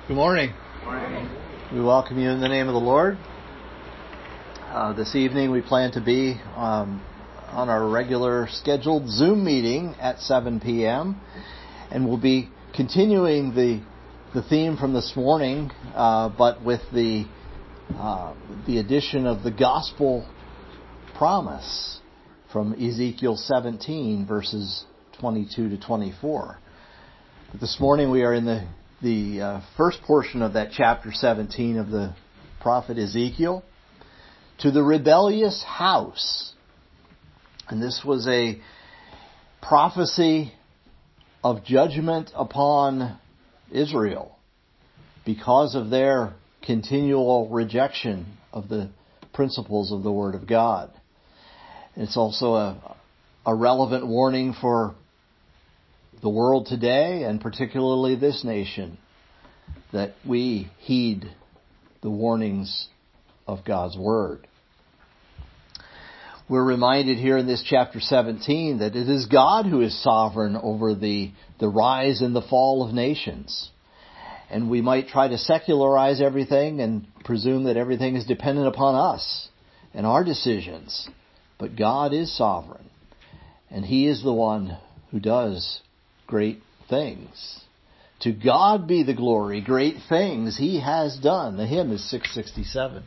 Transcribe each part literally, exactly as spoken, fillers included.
Good morning. Good morning. We welcome you in the name of the Lord. Uh, this evening we plan to be um, on our regular scheduled Zoom meeting at seven p.m. and we'll be continuing the the theme from this morning, uh, but with the uh, the addition of the gospel promise from Ezekiel seventeen, verses twenty-two to twenty-four. But this morning we are in the the uh, first portion of that chapter seventeen of the prophet Ezekiel, to the rebellious house. And this was a prophecy of judgment upon Israel because of their continual rejection of the principles of the Word of God. It's also a, a relevant warning for the world today, and particularly this nation, that we heed the warnings of God's Word. We're reminded here in this chapter seventeen that it is God who is sovereign over the, the rise and the fall of nations. And we might try to secularize everything and presume that everything is dependent upon us and our decisions. But God is sovereign, and He is the one who does great things. To God be the glory, great things He has done. The hymn is six sixty-seven.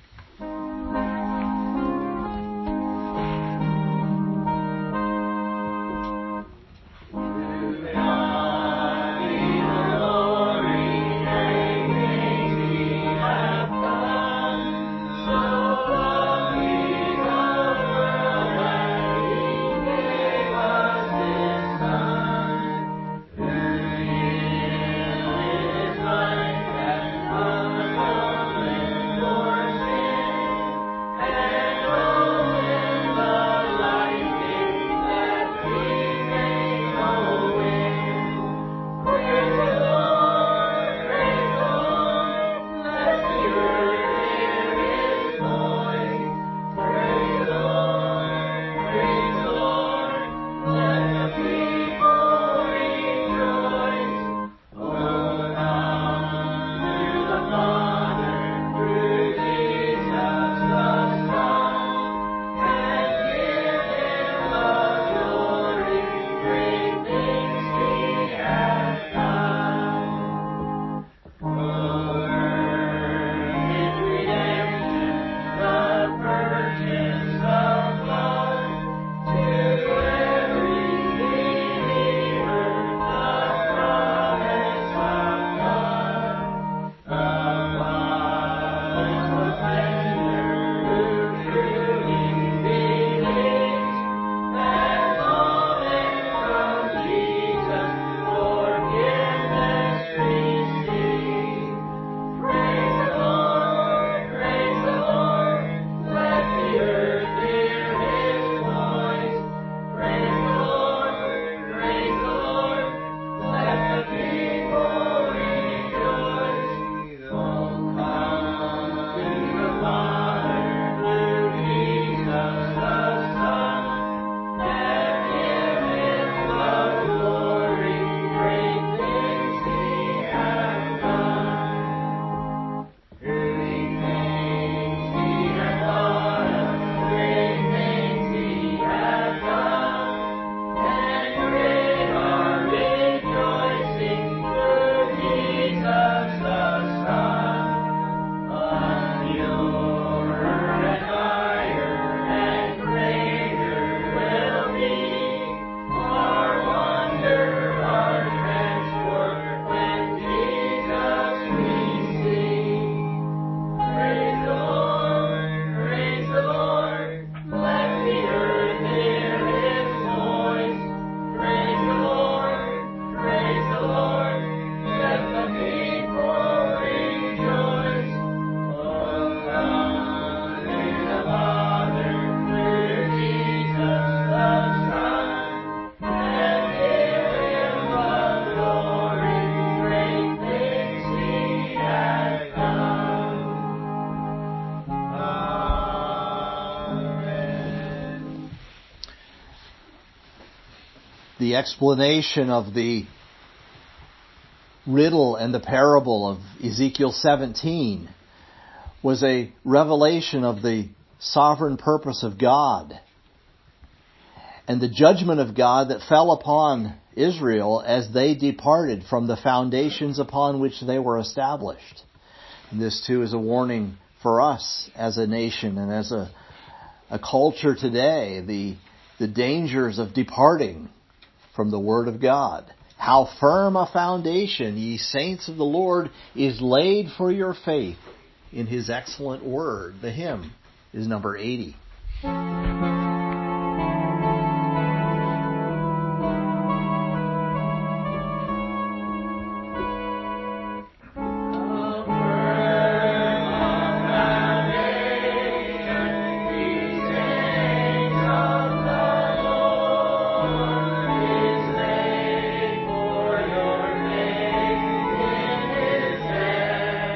The explanation of the riddle and the parable of Ezekiel seventeen was a revelation of the sovereign purpose of God and the judgment of God that fell upon Israel as they departed from the foundations upon which they were established. And this too is a warning for us as a nation and as a, a culture today, the, the dangers of departing from the Word of God. How firm a foundation, ye saints of the Lord, is laid for your faith in His excellent Word. The hymn is number eighty.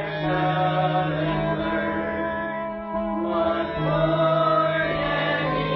One more and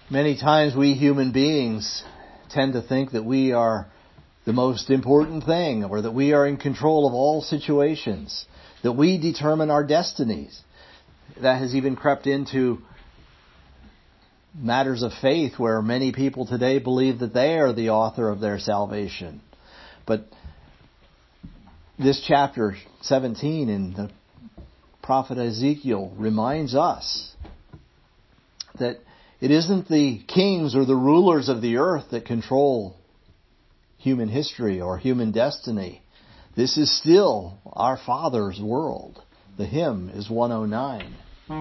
Many times we human beings tend to think that we are the most important thing, or that we are in control of all situations, that we determine our destinies. That has even crept into matters of faith, where many people today believe that they are the author of their salvation. But this chapter seventeen in the prophet Ezekiel reminds us that it isn't the kings or the rulers of the earth that control human history or human destiny. This is still our Father's world. The hymn is one oh nine.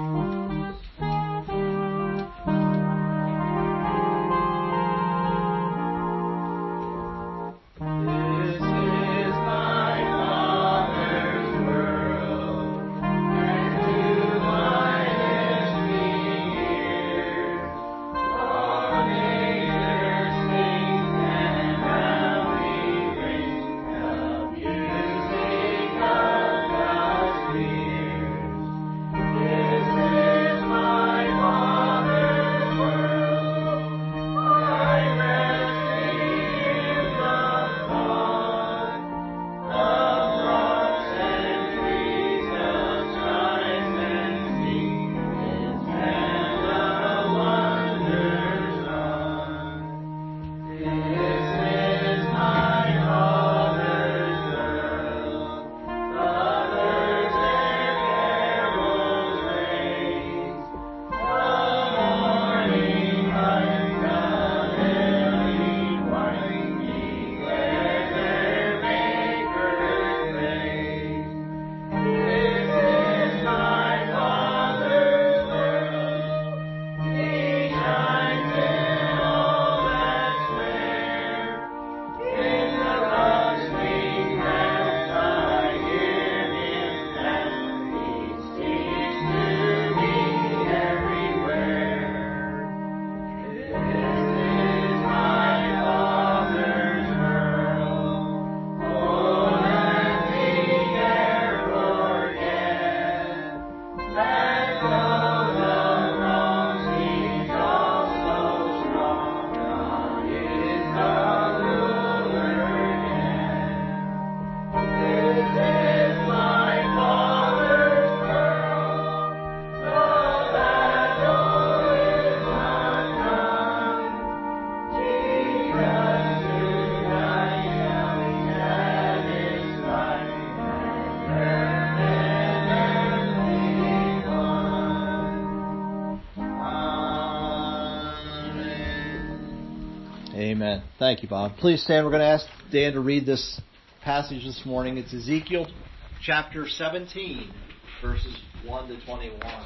Amen. Thank you, Bob. Please stand. We're going to ask Dan to read this passage this morning. It's Ezekiel chapter seventeen, verses one to twenty-one.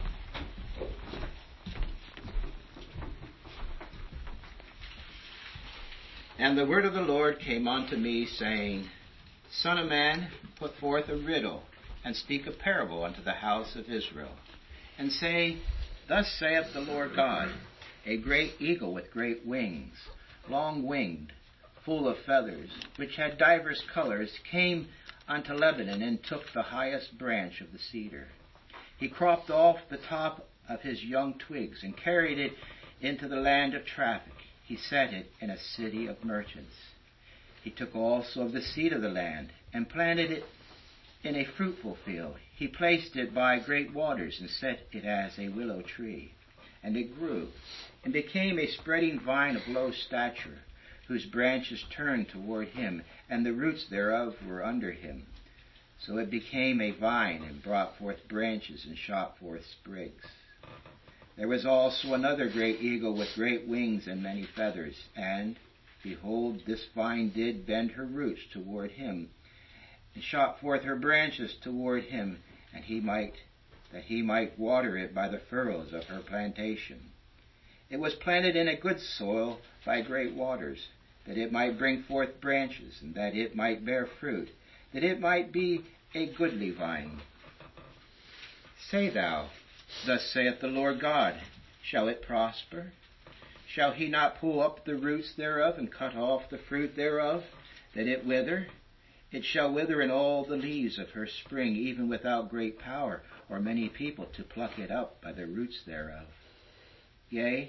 And the word of the Lord came unto me, saying, Son of man, put forth a riddle, and speak a parable unto the house of Israel, and say, Thus saith the Lord God, a great eagle with great wings, long-winged, full of feathers, which had divers colors, came unto Lebanon, and took the highest branch of the cedar. He cropped off the top of his young twigs, and carried it into the land of traffic. He set it in a city of merchants. He took also of the seed of the land, and planted it in a fruitful field. He placed it by great waters, and set it as a willow tree. And it grew, and became a spreading vine of low stature, whose branches turned toward him, and the roots thereof were under him. So it became a vine, and brought forth branches, and shot forth sprigs. There was also another great eagle with great wings and many feathers, and, behold, this vine did bend her roots toward him, and shot forth her branches toward him, and he might that he might water it by the furrows of her plantation. It was planted in a good soil by great waters, that it might bring forth branches, and that it might bear fruit, that it might be a goodly vine. Say thou, Thus saith the Lord God, Shall it prosper? Shall he not pull up the roots thereof, and cut off the fruit thereof, that it wither? It shall wither in all the leaves of her spring, even without great power, or many people to pluck it up by the roots thereof. Yea,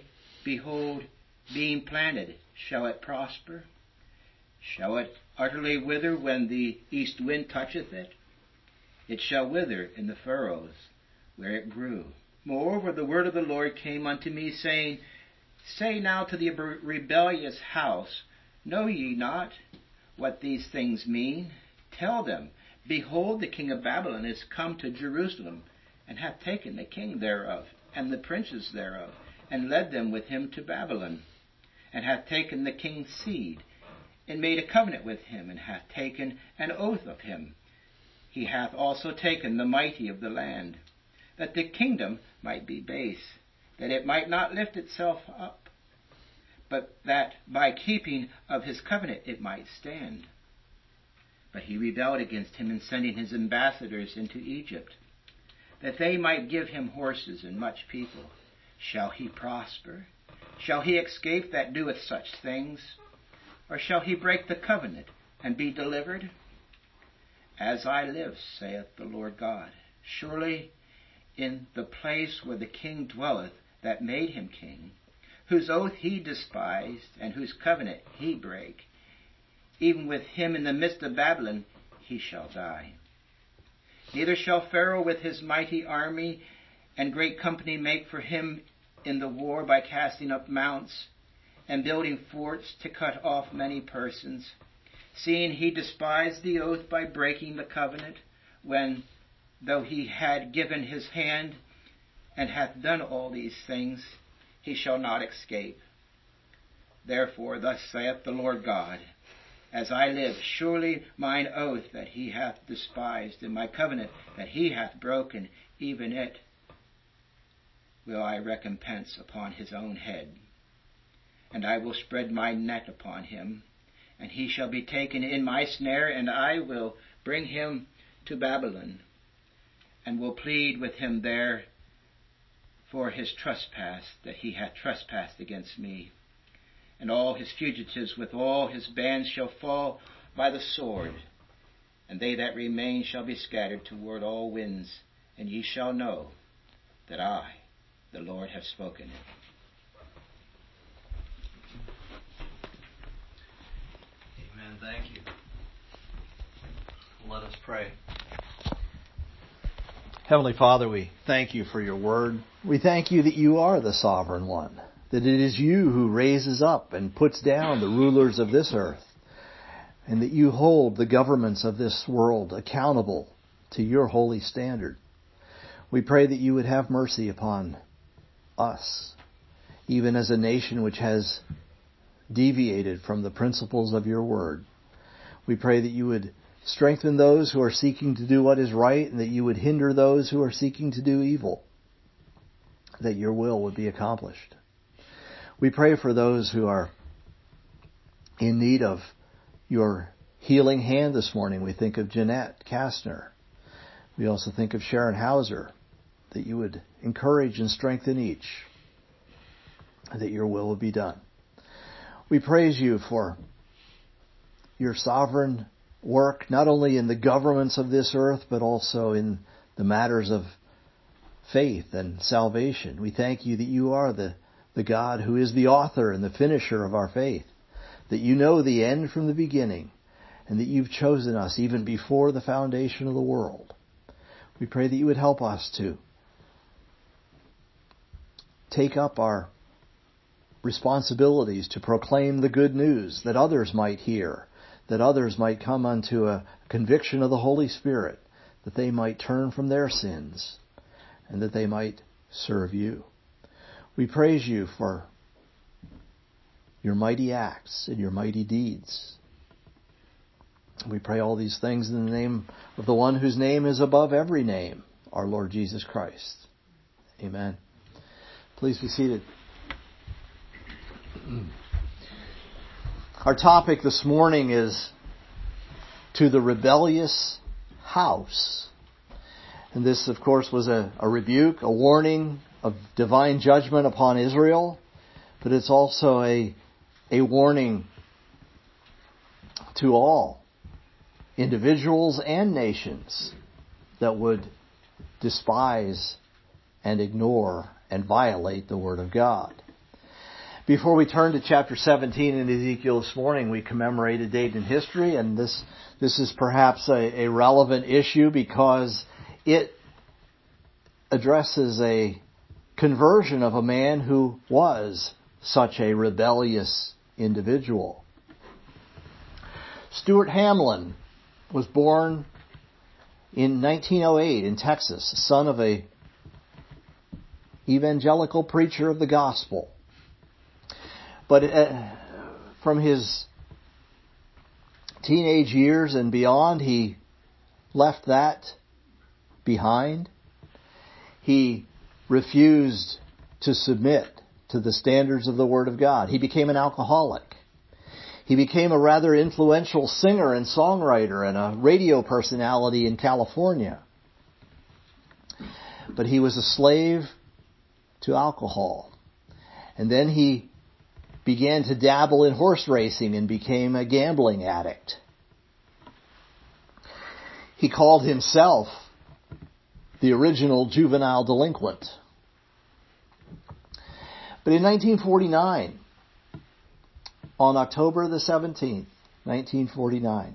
behold, being planted, shall it prosper? Shall it utterly wither when the east wind toucheth it? It shall wither in the furrows where it grew. Moreover, the word of the Lord came unto me, saying, Say now to the rebellious house, Know ye not what these things mean? Tell them, Behold, the king of Babylon is come to Jerusalem, and hath taken the king thereof, and the princes thereof, and led them with him to Babylon, and hath taken the king's seed, and made a covenant with him, and hath taken an oath of him. He hath also taken the mighty of the land, that the kingdom might be base, that it might not lift itself up, but that by keeping of his covenant it might stand. But he rebelled against him in sending his ambassadors into Egypt, that they might give him horses and much people. Shall he prosper? Shall he escape that doeth such things? Or shall he break the covenant and be delivered? As I live, saith the Lord God, surely in the place where the king dwelleth that made him king, whose oath he despised, and whose covenant he brake, even with him in the midst of Babylon he shall die. Neither shall Pharaoh with his mighty army and great company make for him in the war by casting up mounts and building forts to cut off many persons, seeing he despised the oath by breaking the covenant, when, though he had given his hand and hath done all these things, he shall not escape. Therefore, thus saith the Lord God, As I live, surely mine oath that he hath despised, and my covenant that he hath broken, even it will I recompense upon his own head. And I will spread my net upon him, and he shall be taken in my snare, and I will bring him to Babylon, and will plead with him there for his trespass, that he hath trespassed against me. And all his fugitives with all his bands shall fall by the sword, and they that remain shall be scattered toward all winds, and ye shall know that I, the Lord, have spoken it. Amen. Thank you. Let us pray. Heavenly Father, we thank you for your word. We thank you that you are the sovereign one, that it is you who raises up and puts down the rulers of this earth, and that you hold the governments of this world accountable to your holy standard. We pray that you would have mercy upon us, even as a nation which has deviated from the principles of your word. We pray that you would strengthen those who are seeking to do what is right, and that you would hinder those who are seeking to do evil, that your will would be accomplished. We pray for those who are in need of your healing hand this morning. We think of Jeanette Kastner. We also think of Sharon Hauser, that you would encourage and strengthen each, that your will would be done. We praise you for your sovereign work, not only in the governments of this earth, but also in the matters of faith and salvation. We thank you that you are the, the God who is the author and the finisher of our faith, that you know the end from the beginning, and that you've chosen us even before the foundation of the world. We pray that you would help us to take up our responsibilities to proclaim the good news, that others might hear, that others might come unto a conviction of the Holy Spirit, that they might turn from their sins, and that they might serve you. We praise you for your mighty acts and your mighty deeds. We pray all these things in the name of the one whose name is above every name, our Lord Jesus Christ. Amen. Please be seated. Our topic this morning is to the rebellious house. And this, of course, was a, a rebuke, a warning of divine judgment upon Israel. But it's also a, a warning to all individuals and nations that would despise and ignore and violate the Word of God. Before we turn to chapter seventeen in Ezekiel this morning, we commemorate a date in history, and this this is perhaps a, a relevant issue because it addresses a conversion of a man who was such a rebellious individual. Stuart Hamblin was born in nineteen oh eight in Texas, son of a evangelical preacher of the gospel. But uh, from his teenage years and beyond, he left that behind. He refused to submit to the standards of the Word of God. He became an alcoholic. He became a rather influential singer and songwriter and a radio personality in California. But he was a slave to alcohol. And then he began to dabble in horse racing and became a gambling addict. He called himself the original juvenile delinquent. But in nineteen forty-nine, on October the seventeenth, nineteen forty-nine,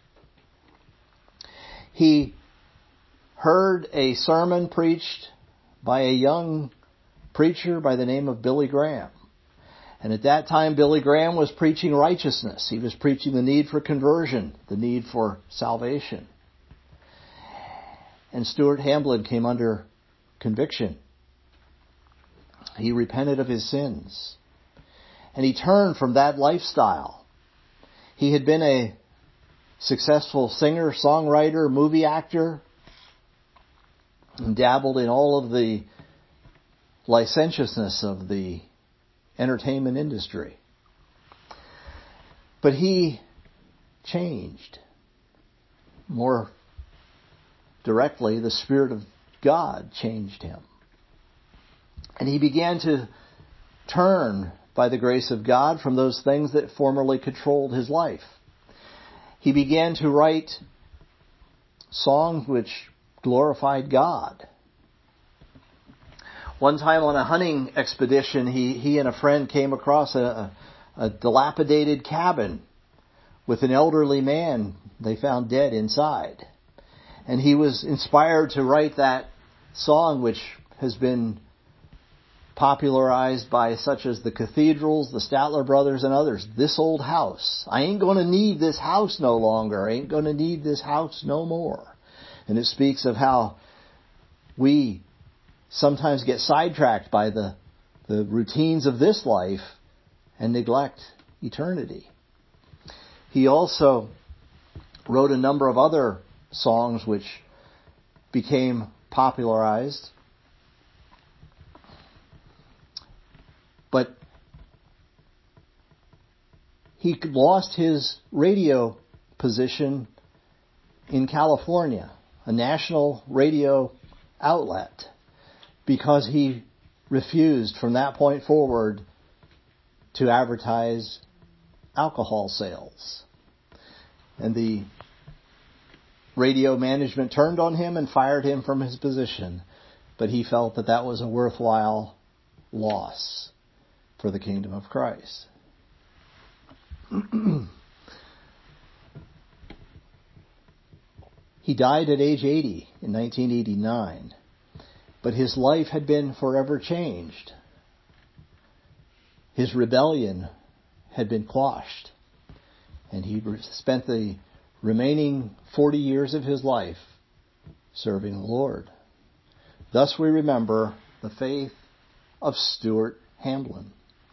he heard a sermon preached by a young preacher by the name of Billy Graham. And at that time, Billy Graham was preaching righteousness. He was preaching the need for conversion, the need for salvation. And Stuart Hamblin came under conviction. He repented of his sins. And he turned from that lifestyle. He had been a successful singer, songwriter, movie actor, and dabbled in all of the licentiousness of the entertainment industry. But he changed. More directly, the Spirit of God changed him. And he began to turn, by the grace of God, from those things that formerly controlled his life. He began to write songs which glorified God. One time on a hunting expedition, he, he and a friend came across a, a dilapidated cabin with an elderly man they found dead inside. And he was inspired to write that song, which has been popularized by such as the Cathedrals, the Statler Brothers, and others. This old house. I ain't going to need this house no longer. I ain't going to need this house no more. And it speaks of how we sometimes get sidetracked by the, the routines of this life and neglect eternity. He also wrote a number of other songs which became popularized. But he lost his radio position in California, a national radio outlet, because he refused from that point forward to advertise alcohol sales. And the radio management turned on him and fired him from his position. But he felt that that was a worthwhile loss for the kingdom of Christ. He died at age eighty in nineteen eighty-nine. But his life had been forever changed. His rebellion had been quashed. And he spent the remaining forty years of his life serving the Lord. Thus we remember the faith of Stuart Hamblin.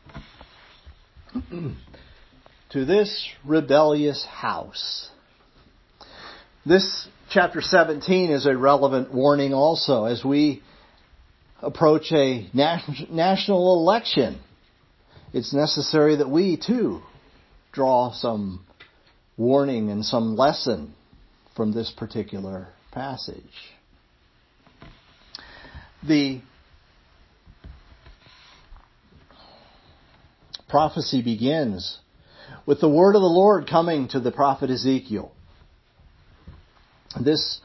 To this rebellious house. This chapter seventeen is a relevant warning also as we approach a national election. It's necessary that we too draw some warning and some lesson from this particular passage. The prophecy begins with the word of the Lord coming to the prophet Ezekiel. This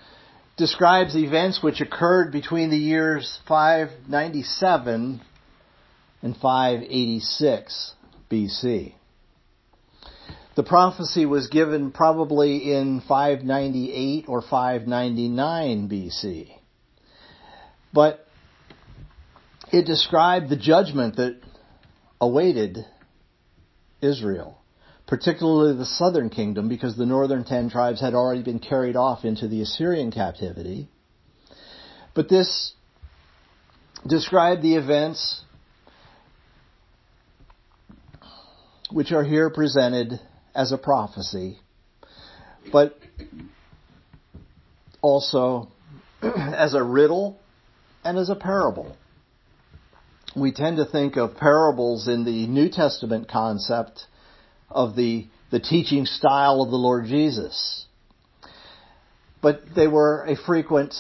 describes events which occurred between the years five ninety-seven and five eighty-six B C. The prophecy was given probably in five ninety-eight or five ninety-nine B C. But it described the judgment that awaited Israel, particularly the southern kingdom, because the northern ten tribes had already been carried off into the Assyrian captivity. But this described the events which are here presented as a prophecy, but also as a riddle and as a parable. We tend to think of parables in the New Testament concept of the, the teaching style of the Lord Jesus. But they were a frequent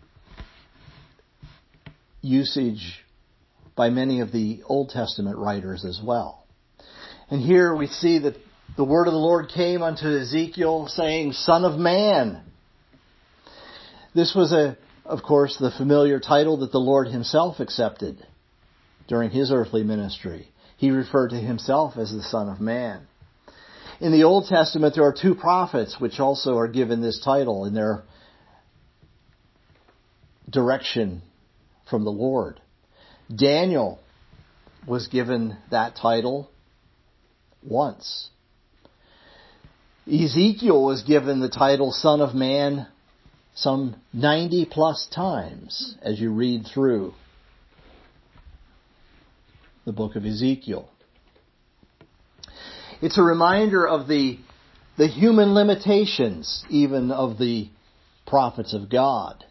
usage by many of the Old Testament writers as well. And here we see that the word of the Lord came unto Ezekiel saying, Son of man. This was, a, of course, the familiar title that the Lord himself accepted during his earthly ministry. He referred to himself as the Son of Man. In the Old Testament, there are two prophets which also are given this title in their direction from the Lord. Daniel was given that title once. Ezekiel was given the title Son of Man some ninety plus times as you read through the book of Ezekiel. It's a reminder of the, the human limitations even of the prophets of God.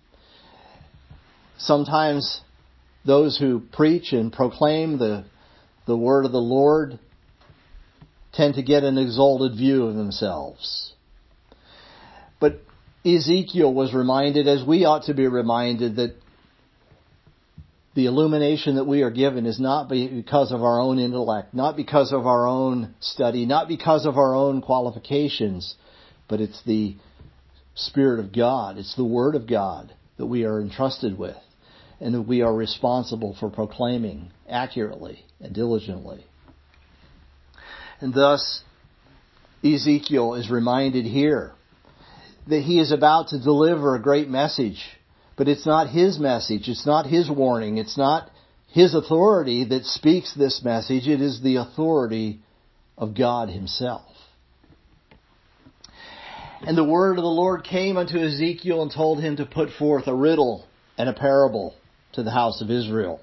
Sometimes those who preach and proclaim the, the word of the Lord tend to get an exalted view of themselves. But Ezekiel was reminded, as we ought to be reminded, that the illumination that we are given is not because of our own intellect, not because of our own study, not because of our own qualifications, but it's the Spirit of God, it's the Word of God that we are entrusted with and that we are responsible for proclaiming accurately and diligently. And thus, Ezekiel is reminded here that he is about to deliver a great message. But it's not his message. It's not his warning. It's not his authority that speaks this message. It is the authority of God himself. And the word of the Lord came unto Ezekiel and told him to put forth a riddle and a parable to the house of Israel.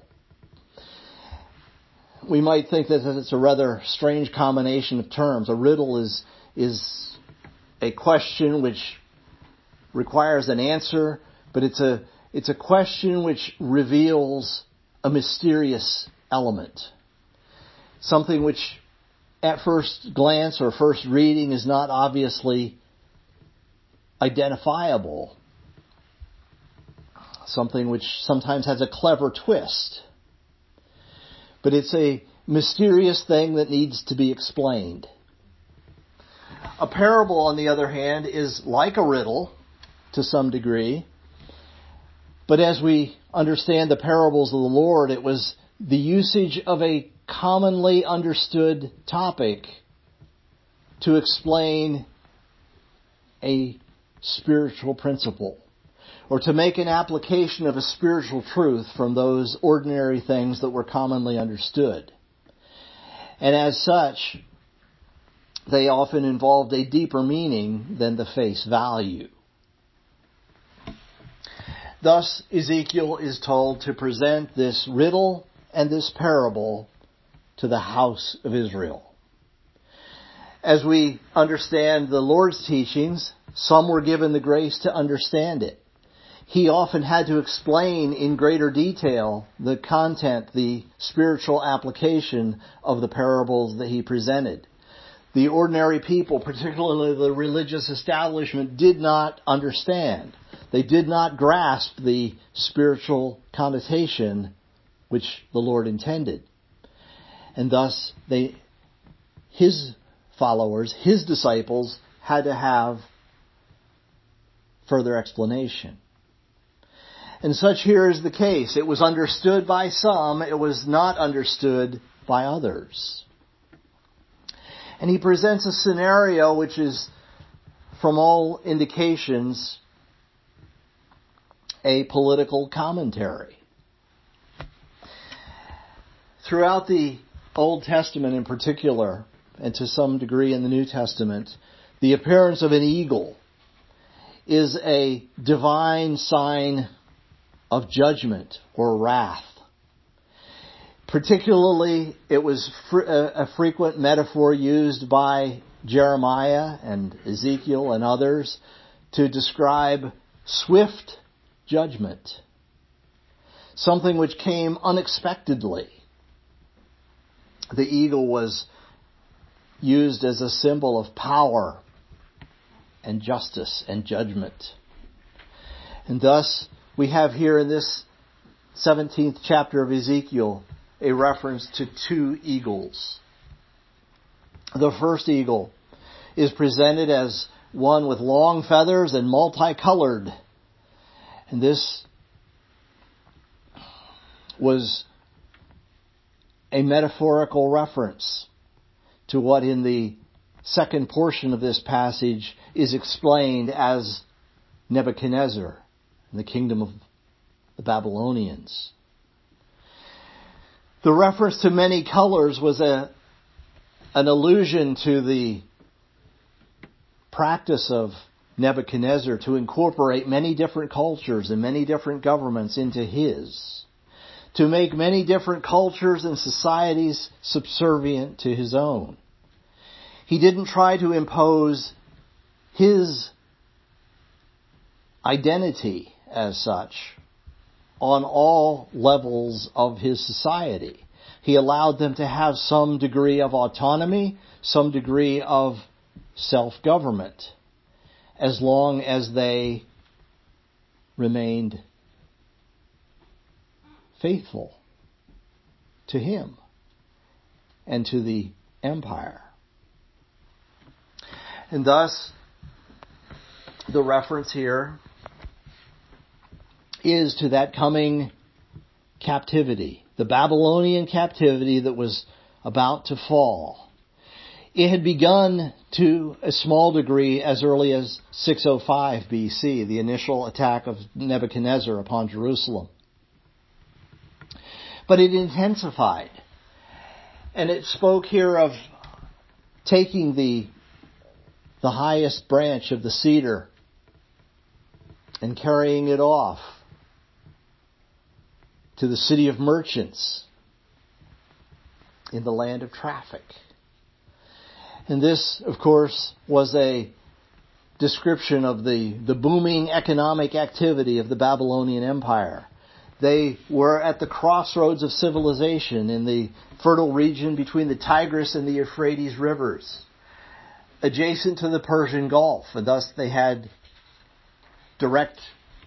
We might think that it's a rather strange combination of terms. A riddle is, is a question which requires an answer, but it's a, it's a question which reveals a mysterious element. Something which at first glance or first reading is not obviously identifiable. Something which sometimes has a clever twist. But it's a mysterious thing that needs to be explained. A parable, on the other hand, is like a riddle to some degree. But as we understand the parables of the Lord, it was the usage of a commonly understood topic to explain a spiritual principle, or to make an application of a spiritual truth from those ordinary things that were commonly understood. And as such, they often involved a deeper meaning than the face value. Thus, Ezekiel is told to present this riddle and this parable to the house of Israel. As we understand the Lord's teachings, some were given the grace to understand it. He often had to explain in greater detail the content, the spiritual application of the parables that he presented. The ordinary people, particularly the religious establishment, did not understand. They did not grasp the spiritual connotation which the Lord intended. And thus, they, his followers, his disciples, had to have further explanation. And such here is the case. It was understood by some, it was not understood by others. And he presents a scenario which is, from all indications, a political commentary. Throughout the Old Testament in particular, and to some degree in the New Testament, the appearance of an eagle is a divine sign of judgment or wrath. Particularly, it was fr- a frequent metaphor used by Jeremiah and Ezekiel and others to describe swift judgment, something which came unexpectedly. The eagle was used as a symbol of power and justice and judgment. And thus, we have here in this seventeenth chapter of Ezekiel a reference to two eagles. The first eagle is presented as one with long feathers and multicolored. And this was a metaphorical reference to what in the second portion of this passage is explained as Nebuchadnezzar and the kingdom of the Babylonians. The reference to many colors was a, an allusion to the practice of Nebuchadnezzar to incorporate many different cultures and many different governments into his, to make many different cultures and societies subservient to his own. He didn't try to impose his identity as such on all levels of his society. He allowed them to have some degree of autonomy, some degree of self-government, as long as they remained faithful to him and to the empire. And thus, the reference here is to that coming captivity, the Babylonian captivity that was about to fall. It had begun to a small degree as early as six oh five B C, the initial attack of Nebuchadnezzar upon Jerusalem. But it intensified. And it spoke here of taking the, the highest branch of the cedar and carrying it off to the city of merchants in the land of traffic. And this, of course, was a description of the, the booming economic activity of the Babylonian Empire. They were at the crossroads of civilization in the fertile region between the Tigris and the Euphrates rivers, adjacent to the Persian Gulf, and thus they had direct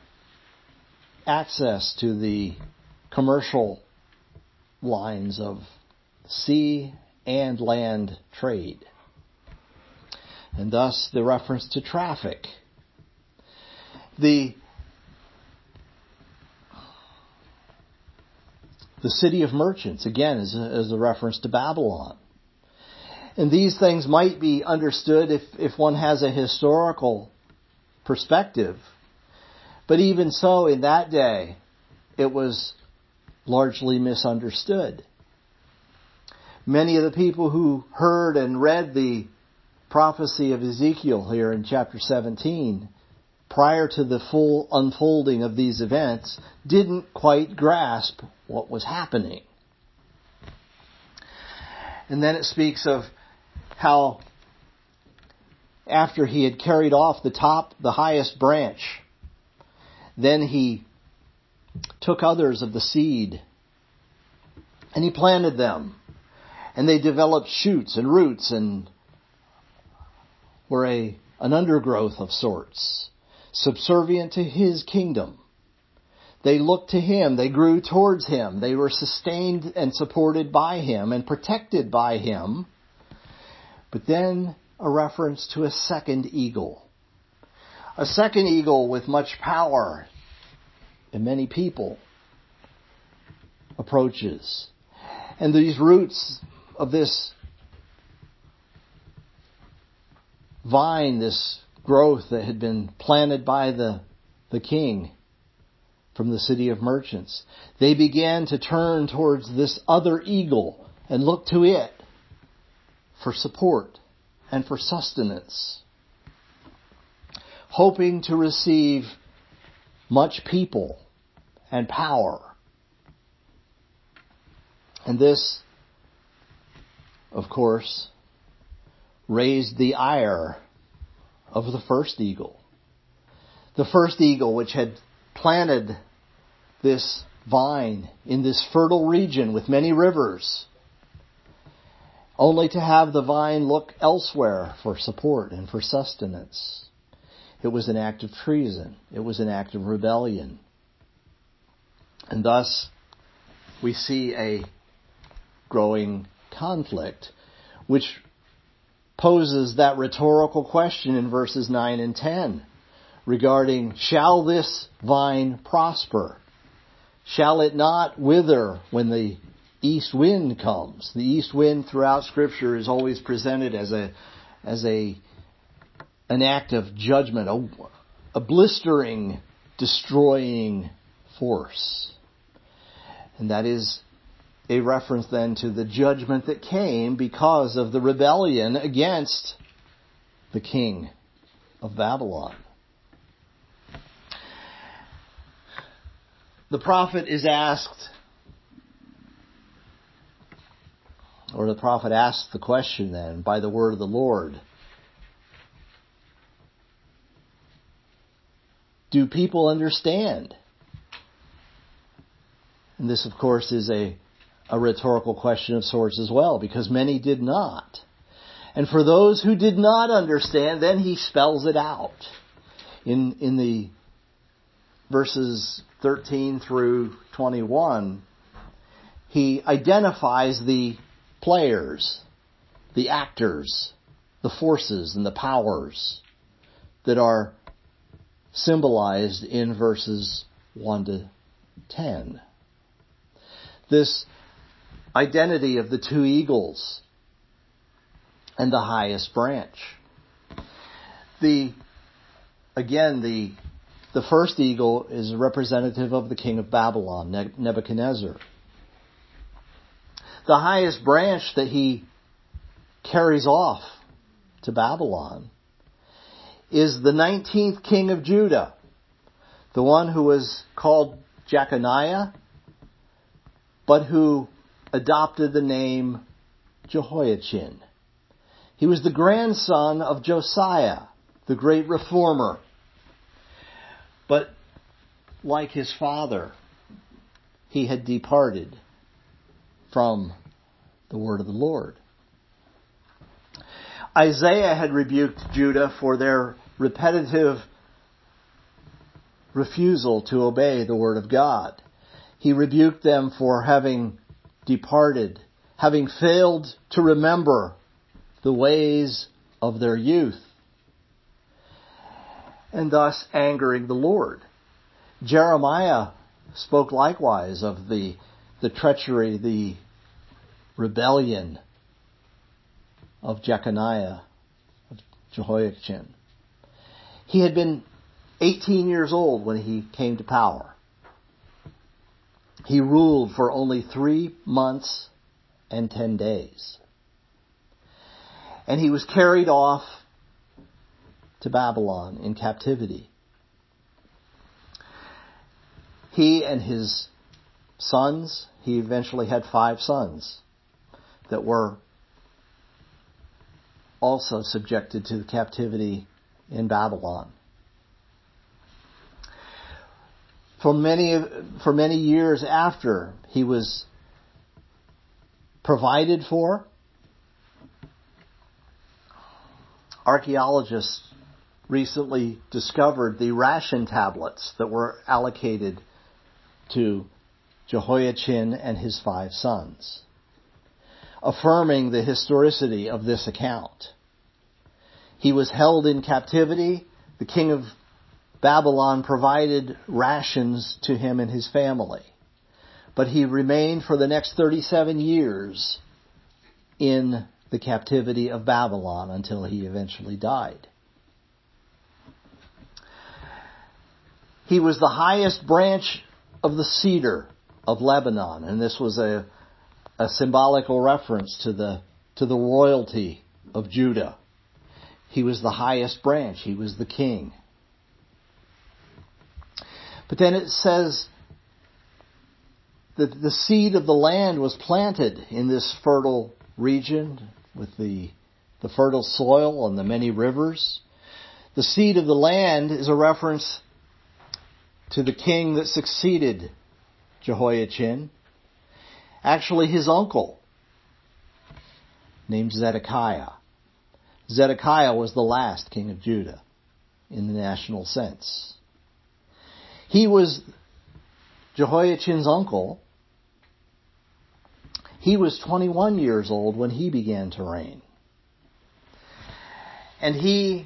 access to the commercial lines of sea and land trade. And thus the reference to traffic. The The city of merchants, again, is a, is a reference to Babylon. And these things might be understood if, if one has a historical perspective. But even so, in that day, it was largely misunderstood. Many of the people who heard and read the prophecy of Ezekiel here in chapter seventeen, prior to the full unfolding of these events, didn't quite grasp what was happening. And then it speaks of how after he had carried off the top, the highest branch, then he took others of the seed and he planted them. And they developed shoots and roots and were a, an undergrowth of sorts, subservient to his kingdom. They looked to him. They grew towards him. They were sustained and supported by him and protected by him. But then a reference to a second eagle. A second eagle with much power and many people approaches. And these roots of this vine, this growth that had been planted by the, the king from the city of merchants, they began to turn towards this other eagle and look to it for support and for sustenance, hoping to receive much people and power. And this, of course, raised the ire of the first eagle. The first eagle, which had planted this vine in this fertile region with many rivers, only to have the vine look elsewhere for support and for sustenance. It was an act of treason. It was an act of rebellion. And thus, we see a growing conflict, which poses that rhetorical question in verses nine and ten regarding, shall this vine prosper? Shall it not wither when the east wind comes? The east wind throughout Scripture is always presented as a as a an act of judgment, a, a blistering, destroying force. And that is a reference then to the judgment that came because of the rebellion against the king of Babylon. The prophet is asked, or the prophet asks the question then by the word of the Lord, do people understand? And this, of course, is a, a rhetorical question of sorts as well, because many did not. And for those who did not understand, then he spells it out in, in the verses thirteen through twenty-one. He identifies the players, the actors, the forces and the powers that are symbolized in verses one to ten. This identity of the two eagles and the highest branch. The again the the first eagle is representative of the king of Babylon, Nebuchadnezzar. The highest branch that he carries off to Babylon is the nineteenth king of Judah, the one who was called Jeconiah, but who adopted the name Jehoiachin. He was the grandson of Josiah, the great reformer. But like his father, he had departed from the word of the Lord. Isaiah had rebuked Judah for their repetitive refusal to obey the word of God. He rebuked them for having departed, having failed to remember the ways of their youth, and thus angering the Lord. Jeremiah spoke likewise of the, the treachery, the rebellion of Jeconiah, of Jehoiachin. He had been eighteen years old when he came to power. He ruled for only three months and ten days. And he was carried off to Babylon in captivity. He and his sons, he eventually had five sons that were also subjected to the captivity in Babylon. For many, for many years after he was provided for, archaeologists recently discovered the ration tablets that were allocated to Jehoiachin and his five sons, affirming the historicity of this account. He was held in captivity. The king of Babylon provided rations to him and his family. But he remained for the next thirty-seven years in the captivity of Babylon until he eventually died. He was the highest branch of the cedar of Lebanon, and this was a, a symbolical reference to the to the royalty of Judah. He was the highest branch. He was the king. But then it says that the seed of the land was planted in this fertile region with the, the fertile soil and the many rivers. The seed of the land is a reference to the king that succeeded Jehoiachin. Actually, his uncle, named Zedekiah. Zedekiah was the last king of Judah in the national sense. He was Jehoiachin's uncle. He was twenty-one years old when he began to reign. And he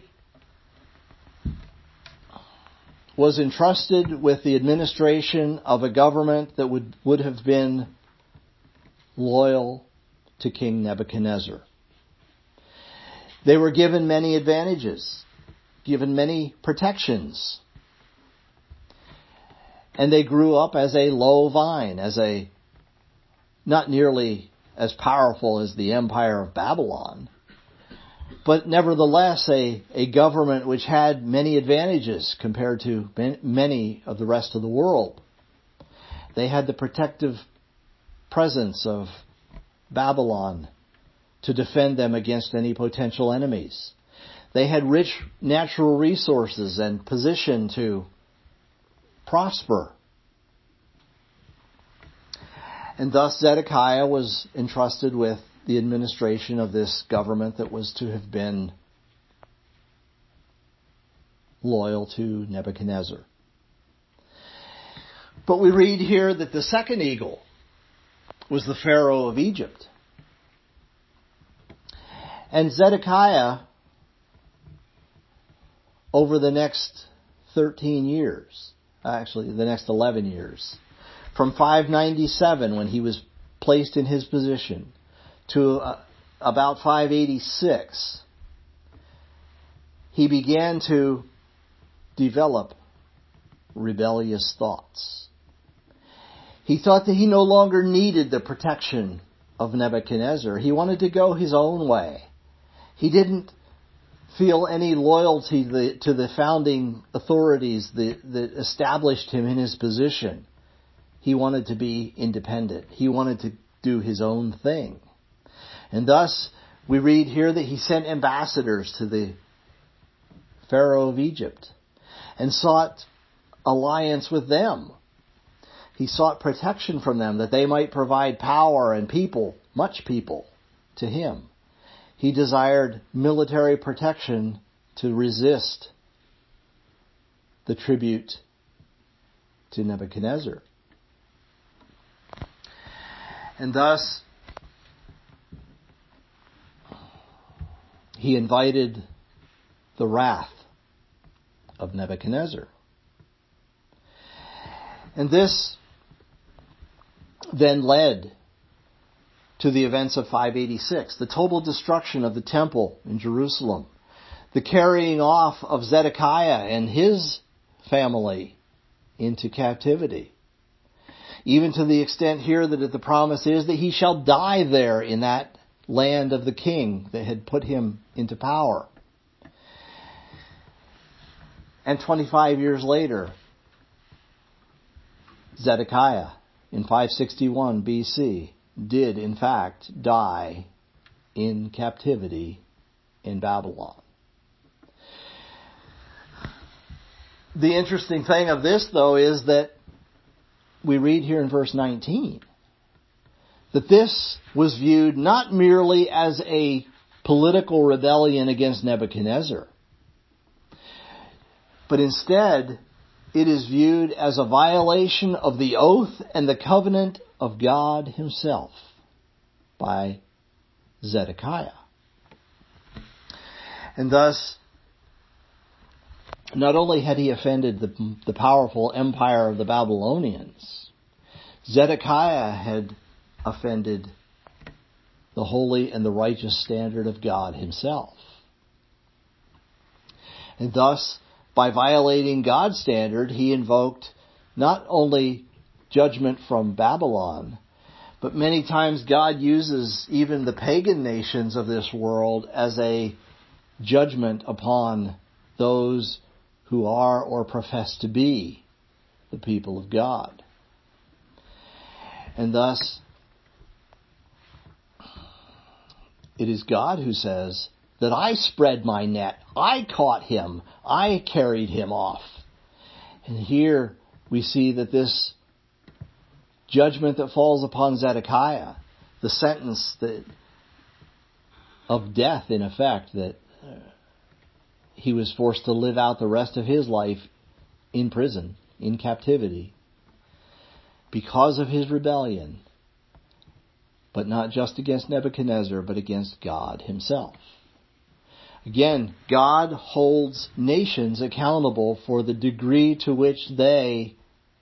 was entrusted with the administration of a government that would, would have been loyal to King Nebuchadnezzar. They were given many advantages, given many protections. And they grew up as a low vine, as a not nearly as powerful as the empire of Babylon, but nevertheless a, a government which had many advantages compared to many of the rest of the world. They had the protective presence of Babylon to defend them against any potential enemies. They had rich natural resources and position to prosper. And thus Zedekiah was entrusted with the administration of this government that was to have been loyal to Nebuchadnezzar. But we read here that the second eagle was the Pharaoh of Egypt. And Zedekiah, over the next thirteen years, actually the next eleven years, from five ninety-seven when he was placed in his position to uh, about five eighty-six, he began to develop rebellious thoughts. He thought that he no longer needed the protection of Nebuchadnezzar. He wanted to go his own way. He didn't feel any loyalty to the founding authorities that, that established him in his position. He wanted to be independent. He wanted to do his own thing. And thus, we read here that he sent ambassadors to the Pharaoh of Egypt and sought alliance with them. He sought protection from them that they might provide power and people, much people, to him. He desired military protection to resist the tribute to Nebuchadnezzar. And thus, he invited the wrath of Nebuchadnezzar. And this then led to the events of five eighty-six, the total destruction of the temple in Jerusalem, the carrying off of Zedekiah and his family into captivity. Even to the extent here that the promise is that he shall die there in that land of the king that had put him into power. And twenty-five years later, Zedekiah in five sixty-one B C did in fact die in captivity in Babylon. The interesting thing of this, though, is that we read here in verse nineteen that this was viewed not merely as a political rebellion against Nebuchadnezzar, but instead it is viewed as a violation of the oath and the covenant of God himself by Zedekiah. And thus, not only had he offended the, the powerful empire of the Babylonians, Zedekiah had offended the holy and the righteous standard of God himself. And thus, by violating God's standard, he invoked not only judgment from Babylon, but many times God uses even the pagan nations of this world as a judgment upon those who are or profess to be the people of God. And thus, it is God who says that I spread my net, I caught him, I carried him off. And here we see that this judgment that falls upon Zedekiah, the sentence that of death in effect, that he was forced to live out the rest of his life in prison, in captivity, because of his rebellion, but not just against Nebuchadnezzar, but against God himself. Again, God holds nations accountable for the degree to which they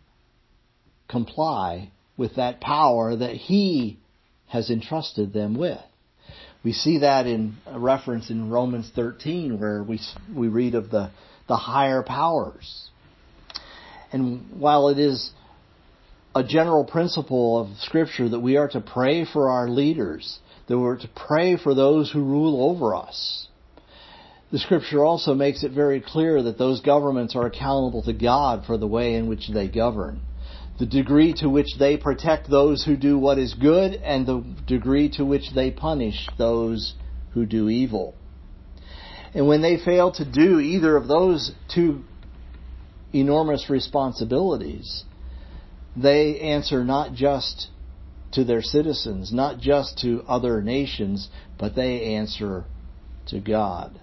comply with that power that he has entrusted them with. We see that in a reference in Romans thirteen, where we we read of the, the higher powers. And while it is a general principle of Scripture that we are to pray for our leaders, that we're to pray for those who rule over us, the Scripture also makes it very clear that those governments are accountable to God for the way in which they govern, the degree to which they protect those who do what is good, and the degree to which they punish those who do evil. And when they fail to do either of those two enormous responsibilities, they answer not just to their citizens, not just to other nations, but they answer to God.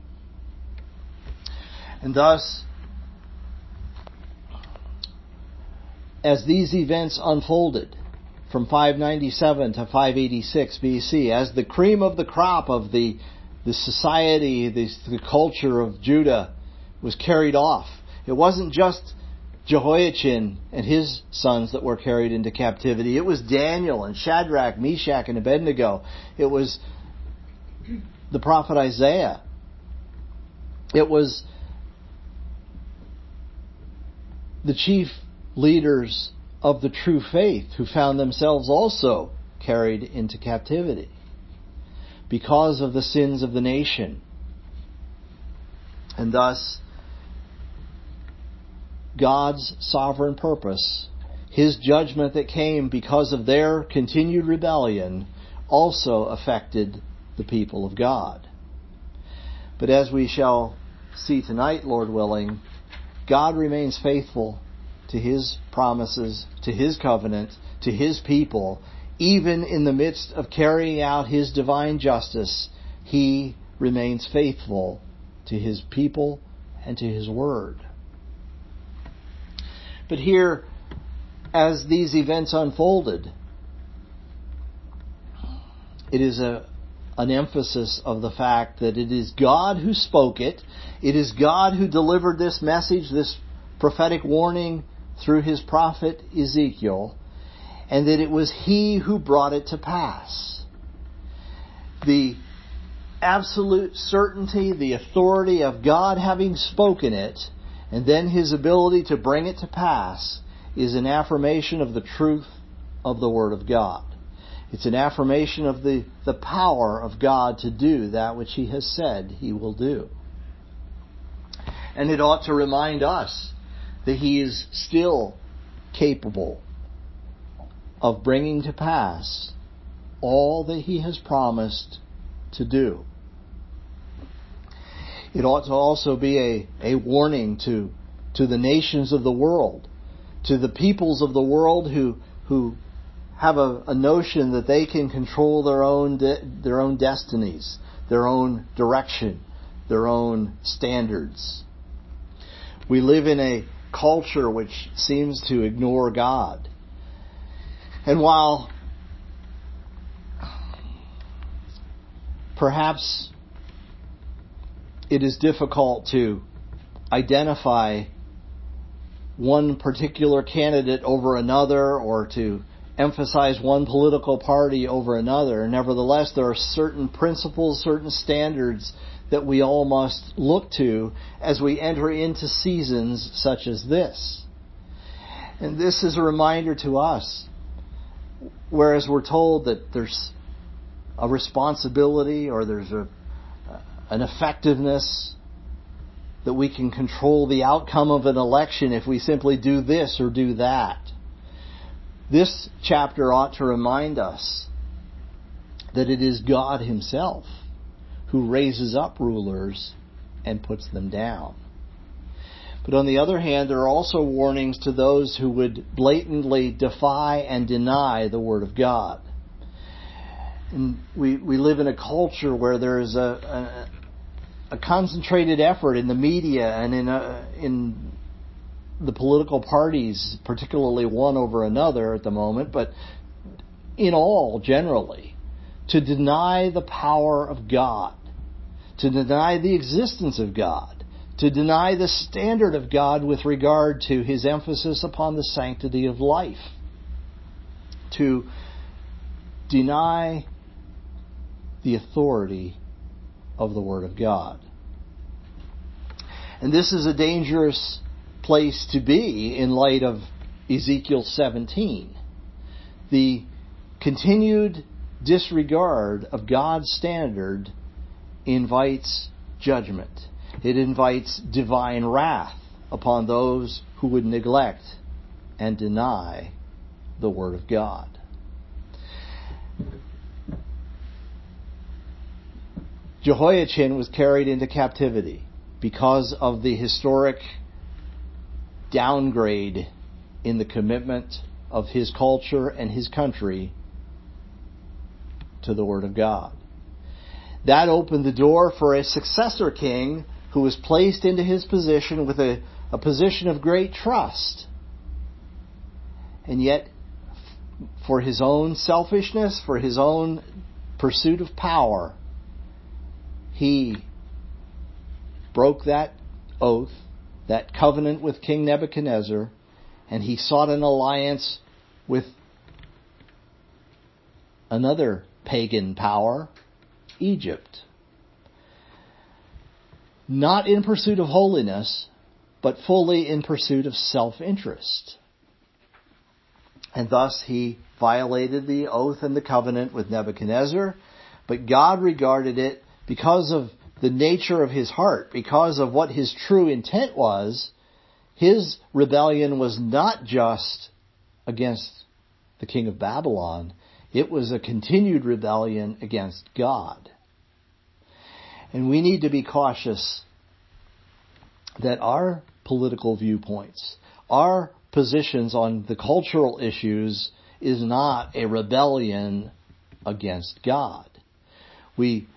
And thus, as these events unfolded from five ninety-seven to five eighty-six B C, as the cream of the crop of the, the society, the, the culture of Judah was carried off, it wasn't just Jehoiachin and his sons that were carried into captivity. It was Daniel and Shadrach, Meshach, and Abednego. It was the prophet Isaiah. It was the chief leaders of the true faith who found themselves also carried into captivity because of the sins of the nation. And thus, God's sovereign purpose, His judgment that came because of their continued rebellion, also affected the people of God. But as we shall see tonight, Lord willing, God remains faithful to His promises, to His covenant, to His people. Even in the midst of carrying out His divine justice, He remains faithful to His people and to His word. But here, as these events unfolded, it is a, an emphasis of the fact that it is God who spoke it. It is God who delivered this message, this prophetic warning through His prophet Ezekiel, and that it was He who brought it to pass. The absolute certainty, the authority of God having spoken it, and then His ability to bring it to pass, is an affirmation of the truth of the Word of God. It's an affirmation of the, the power of God to do that which He has said He will do. And it ought to remind us that He is still capable of bringing to pass all that He has promised to do. It ought to also be a, a warning to, to the nations of the world, to the peoples of the world who who have a, a notion that they can control their own de, their own destinies, their own direction, their own standards. We live in a culture which seems to ignore God. And while perhaps it is difficult to identify one particular candidate over another or to emphasize one political party over another. Nevertheless, there are certain principles, certain standards that we all must look to as we enter into seasons such as this. And this is a reminder to us, whereas we're told that there's a responsibility or there's a, an effectiveness that we can control the outcome of an election if we simply do this or do that. This chapter ought to remind us that it is God Himself who raises up rulers and puts them down. But on the other hand, there are also warnings to those who would blatantly defy and deny the Word of God. And we we live in a culture where there is a, a, a concentrated effort in the media and in a, in the political parties, particularly one over another at the moment, but in all, generally, to deny the power of God, to deny the existence of God, to deny the standard of God with regard to His emphasis upon the sanctity of life, to deny the authority of the Word of God. And this is a dangerous place to be in light of Ezekiel seventeen. The continued disregard of God's standard invites judgment. It invites divine wrath upon those who would neglect and deny the Word of God. Jehoiachin was carried into captivity because of the historic downgrade in the commitment of his culture and his country to the Word of God. That opened the door for a successor king who was placed into his position with a, a position of great trust. And yet, for his own selfishness, for his own pursuit of power, he broke that oath, that covenant with King Nebuchadnezzar, and he sought an alliance with another pagan power, Egypt. Not in pursuit of holiness, but fully in pursuit of self-interest. And thus he violated the oath and the covenant with Nebuchadnezzar, but God regarded it, because of the nature of his heart, because of what his true intent was. His rebellion was not just against the king of Babylon. It was a continued rebellion against God. And we need to be cautious that our political viewpoints, our positions on the cultural issues, is not a rebellion against God. We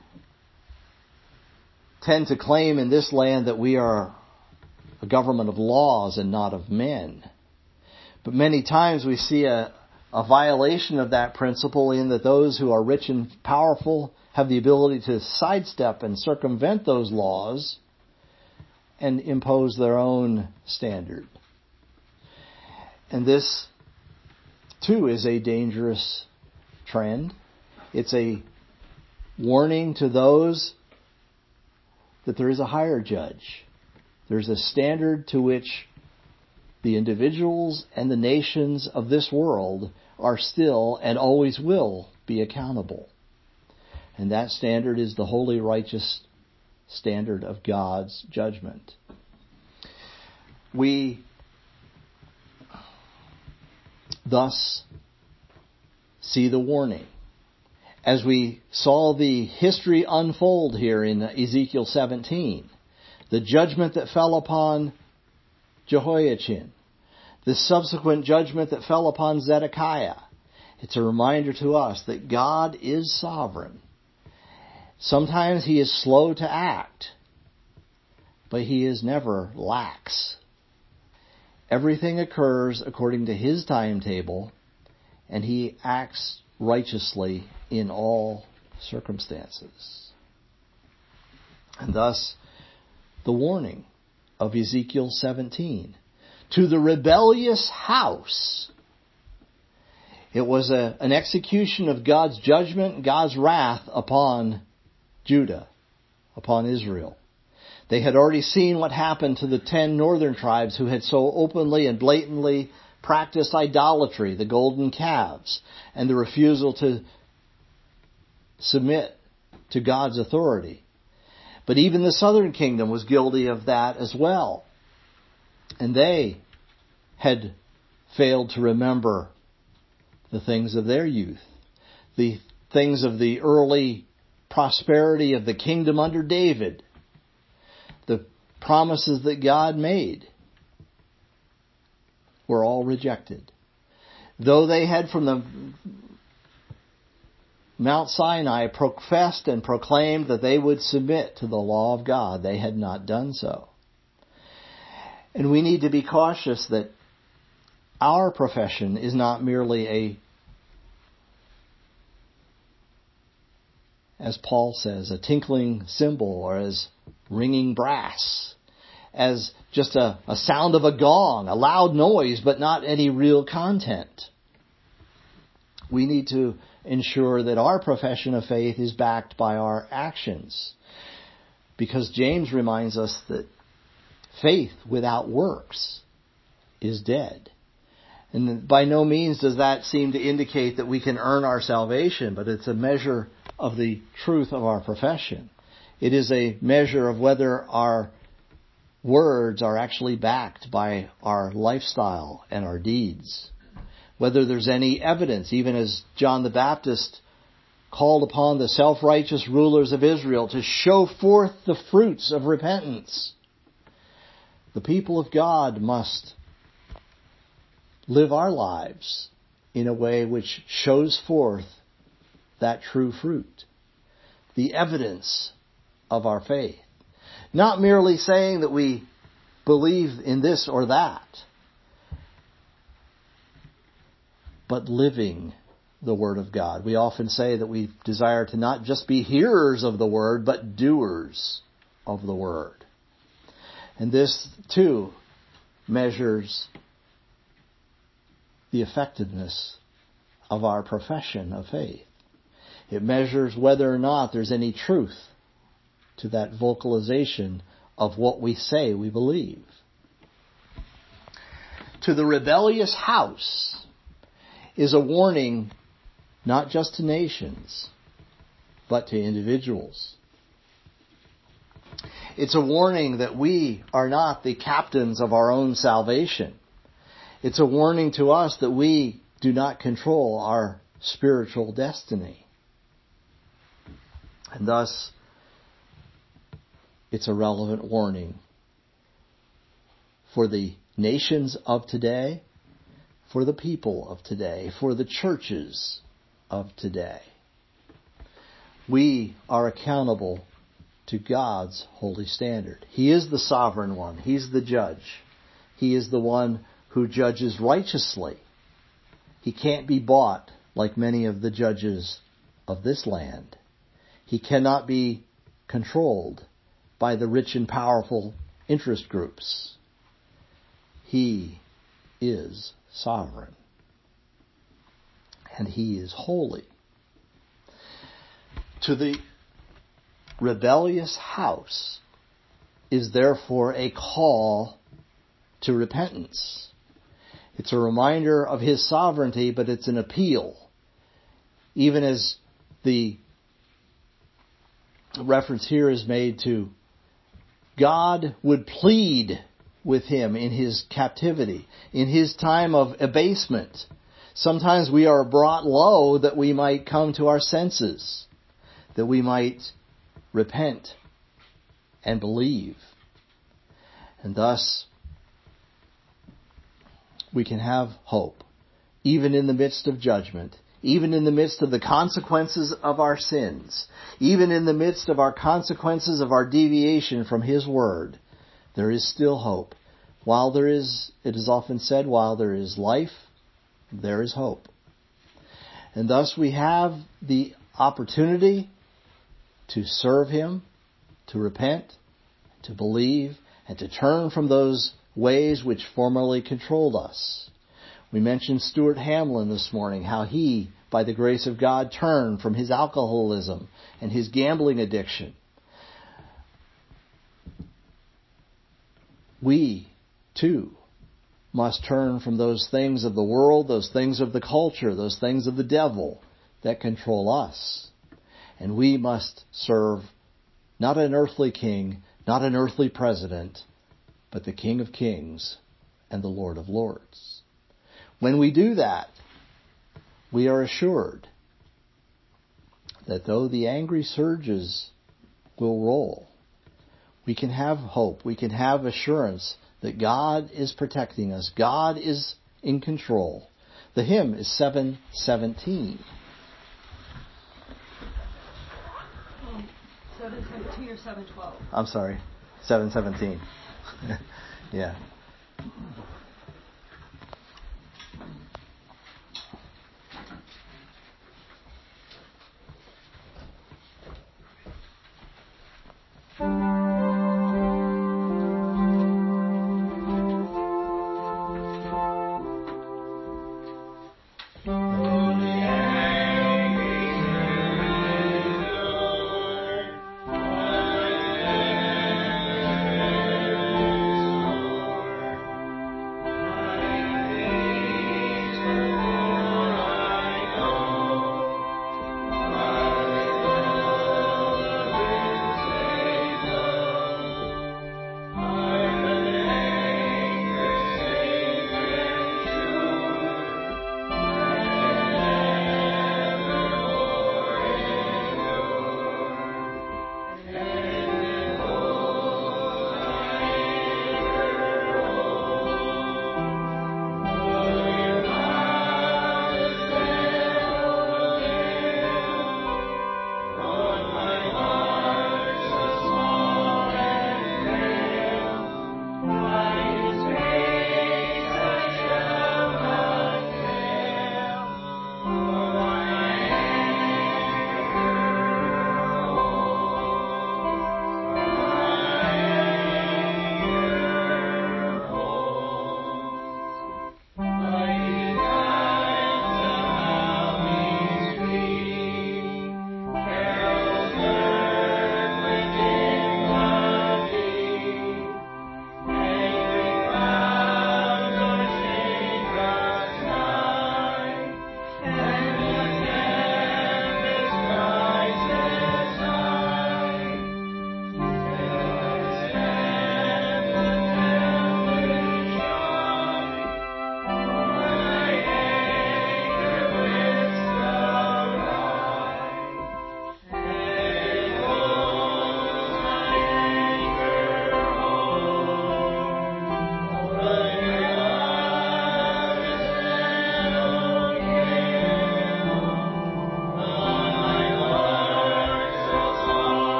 tend to claim in this land that we are a government of laws and not of men. But many times we see a, a violation of that principle in that those who are rich and powerful have the ability to sidestep and circumvent those laws and impose their own standard. And this, too, is a dangerous trend. It's a warning to those that there is a higher judge. There's a standard to which the individuals and the nations of this world are still and always will be accountable. And that standard is the holy, righteous standard of God's judgment. We thus see the warning. As we saw the history unfold here in Ezekiel seventeen, the judgment that fell upon Jehoiachin, the subsequent judgment that fell upon Zedekiah, it's a reminder to us that God is sovereign. Sometimes He is slow to act, but He is never lax. Everything occurs according to His timetable, and He acts righteously in all circumstances. And thus, the warning of Ezekiel seventeen. To the rebellious house. It was a, an execution of God's judgment, God's wrath upon Judah, upon Israel. They had already seen what happened to the ten northern tribes who had so openly and blatantly practiced idolatry, the golden calves, and the refusal to submit to God's authority. But even the southern kingdom was guilty of that as well. And they had failed to remember the things of their youth, the things of the early prosperity of the kingdom under David, the promises that God made were all rejected. Though they had from the Mount Sinai professed and proclaimed that they would submit to the law of God, they had not done so. And we need to be cautious that our profession is not merely a, as Paul says, a tinkling cymbal or as ringing brass, as just a, a sound of a gong, a loud noise, but not any real content. We need to ensure that our profession of faith is backed by our actions, because James reminds us that faith without works is dead. And by no means does that seem to indicate that we can earn our salvation, but it's a measure of the truth of our profession. It is a measure of whether our words are actually backed by our lifestyle and our deeds. Whether there's any evidence, even as John the Baptist called upon the self-righteous rulers of Israel to show forth the fruits of repentance. The people of God must live our lives in a way which shows forth that true fruit, the evidence of our faith. Not merely saying that we believe in this or that, but living the Word of God. We often say that we desire to not just be hearers of the Word, but doers of the Word. And this, too, measures the effectiveness of our profession of faith. It measures whether or not there's any truth to that vocalization of what we say we believe. To the rebellious house is a warning not just to nations, but to individuals. It's a warning that we are not the captains of our own salvation. It's a warning to us that we do not control our spiritual destiny. And thus, it's a relevant warning for the nations of today, for the people of today, for the churches of today. We are accountable to God's holy standard. He is the sovereign one. He's the judge. He is the one who judges righteously. He can't be bought like many of the judges of this land. He cannot be controlled by the rich and powerful interest groups. He is sovereign. And He is holy. To the rebellious house is therefore a call to repentance. It's a reminder of His sovereignty, but it's an appeal. Even as the reference here is made to God would plead with him in his captivity, in his time of abasement. Sometimes we are brought low that we might come to our senses, that we might repent and believe. And thus, we can have hope, even in the midst of judgment, even in the midst of the consequences of our sins, even in the midst of our consequences of our deviation from His Word. There is still hope. While there is, it is often said, while there is life, there is hope. And thus we have the opportunity to serve Him, to repent, to believe, and to turn from those ways which formerly controlled us. We mentioned Stuart Hamlin this morning, how he, by the grace of God, turned from his alcoholism and his gambling addiction. We, too, must turn from those things of the world, those things of the culture, those things of the devil that control us. And we must serve not an earthly king, not an earthly president, but the King of Kings and the Lord of Lords. When we do that, we are assured that though the angry surges will roll, we can have hope, we can have assurance that God is protecting us, God is in control. The hymn is seven seventeen. seven seventeen or seven twelve? I'm sorry, seven seventeen. Yeah.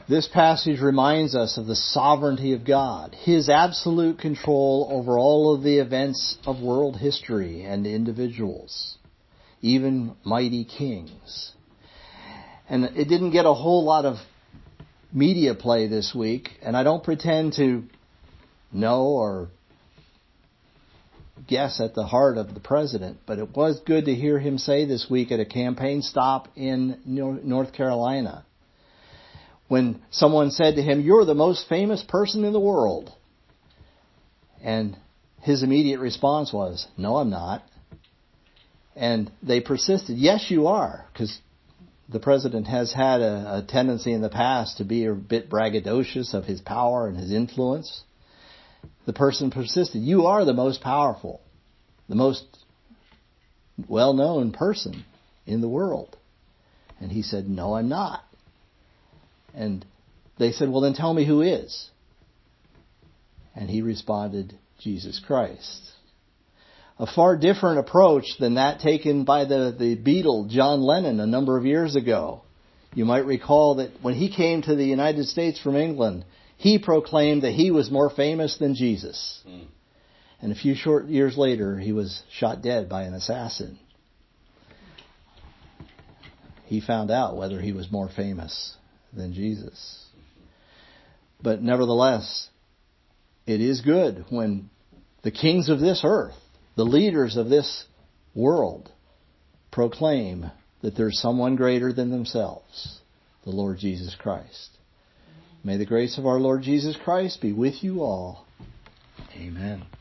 This passage reminds us of the sovereignty of God, His absolute control over all of the events of world history and individuals, even mighty kings. And it didn't get a whole lot of media play this week, and I don't pretend to know or guess at the heart of the president, but it was good to hear him say this week at a campaign stop in North Carolina, when someone said to him, "You're the most famous person in the world." And his immediate response was, "No, I'm not." And they persisted, "Yes, you are," because the president has had a, a tendency in the past to be a bit braggadocious of his power and his influence. The person persisted, "You are the most powerful, the most well-known person in the world." And he said, "No, I'm not." And they said, "Well, then tell me who is." And he responded, "Jesus Christ." A far different approach than that taken by the, the Beatle, John Lennon, a number of years ago. You might recall that when he came to the United States from England, he proclaimed that he was more famous than Jesus. Mm. And a few short years later, he was shot dead by an assassin. He found out whether he was more famous than Jesus. But nevertheless, it is good when the kings of this earth, the leaders of this world, proclaim that there's someone greater than themselves, the Lord Jesus Christ. May the grace of our Lord Jesus Christ be with you all. Amen.